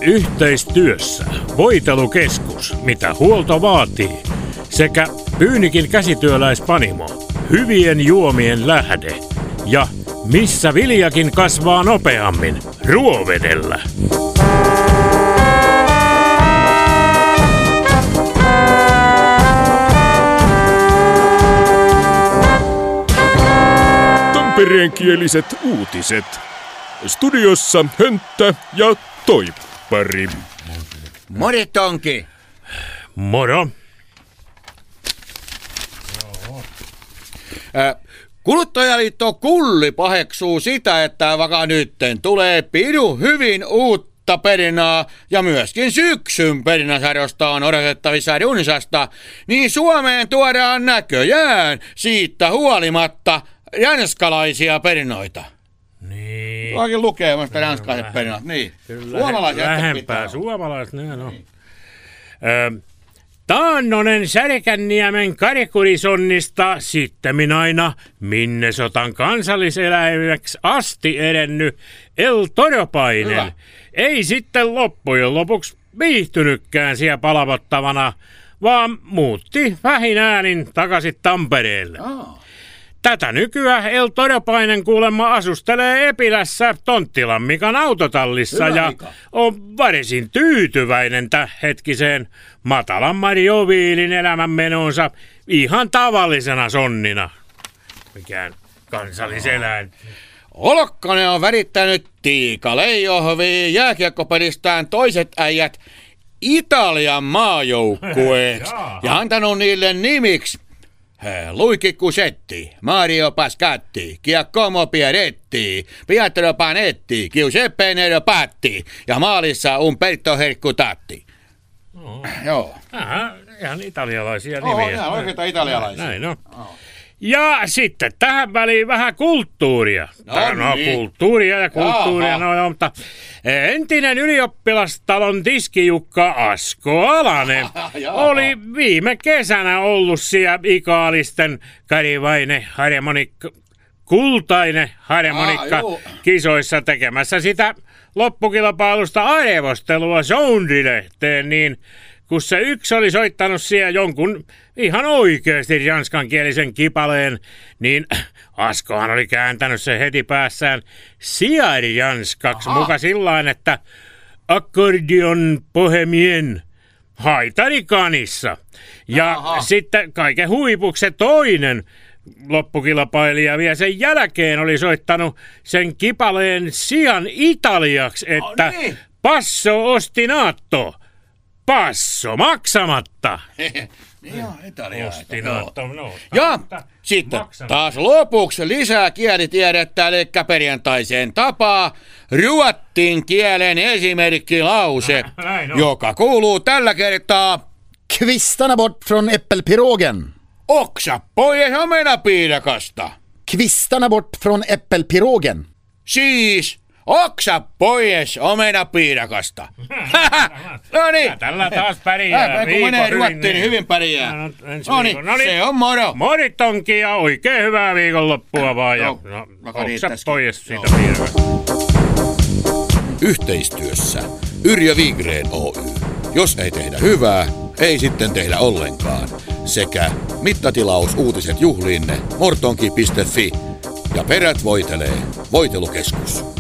Yhteistyössä Voitelukeskus, mitä huolto vaatii, sekä Pyynikin käsityöläispanimo, hyvien juomien lähde ja missä viljakin kasvaa nopeammin, Ruovedellä. Tampereenkieliset uutiset. Studiossa Hönttä ja Toippari. Mori Tonki. Moro. Kuluttajaliitto Kulli paheksuu sitä, että vaikka nytten tulee pidun hyvin uutta perinää ja myöskin syksyn perinäsarjosta on odotettavissa runsasta, niin Suomeen tuodaan näköjään siitä huolimatta ranskalaisia perinnoita. Niin. Tuokin lukee vasta ranskalaiset perinnot. Niin. Suomalaiset lähempää. Suomalaiset, no. Niin. Taannonen Särkänniemen karikurisonnista sittemmin aina Minnesotan kansalliseläimeksi asti edennyt El Toropainen ei sitten loppujen lopuksi viihtynytkään siellä palavottavana, vaan muutti vähin äänin takaisin Tampereelle. Tätä nykyään El Toropainen kuulemma asustelee Epilässä Tonttilan Mikan autotallissa ja on varsin tyytyväinen hetkiseen matalan marjoviilin elämänmenonsa ihan tavallisena sonnina. Mikään kansalliseläin. Olkkonen on värittänyt Tiika Leijohviin jääkiekkopelistään toiset äijät Italian maajoukkueeksi ja antanut niille nimiksi Luigi Cusetti, Mario Pascatti, Giacomo Pieretti, Pietro Panetti, Giuseppe Neropatti ja maalissa Umberto Hercutatti. Joo. Ihan italialaisia nimiä. Ihan oikeita italialaisia. Näin on. Ja sitten tähän väliin vähän kulttuuria. Niin. Kulttuuria, mutta entinen ylioppilastalon tiskijukka Asko Alanen oli viime kesänä ollut siellä Ikaalisten kultainen harmonikka kisoissa tekemässä sitä loppukilpailusta arvostelua Soundilehteen, niin kun se yksi oli soittanut siellä jonkun ihan oikeasti ranskankielisen kipaleen, niin Askohan oli kääntänyt se heti päässään siariranskaksi muka sillain, että accordion bohemien haitarikanissa. Ja sitten kaiken huipuksi se toinen loppukilpailija vielä sen jälkeen oli soittanut sen kipaleen sian italiaksi, että passo ostinato. Passo maksamatta. Ja sitten taas lopuksi lisää kielitiedettä, eli perjantaiseen tapaa ruotsin kielen esimerkkilause, joka kuuluu tällä kertaa: Kvistarna bort från äppelpirogen. Oksa pois omenapiirakasta. Kvistarna bort från äppelpirogen. Siis oksa pois omenapiirakasta. No niin. Tällä taas pärjää. Kun menee ruottiin, niin hyvin pärjää. No niin, se on moro. Mori Tonki ja oikein hyvää viikonloppua vaan. Ja oksa pois siitä piirakasta. Yhteistyössä Yrjö Wigren Oy. Jos ei tehdä hyvää, ei sitten tehdä ollenkaan. Sekä mittatilaus uutiset juhliinne mortonki.fi ja perät voitelee Voitelukeskus.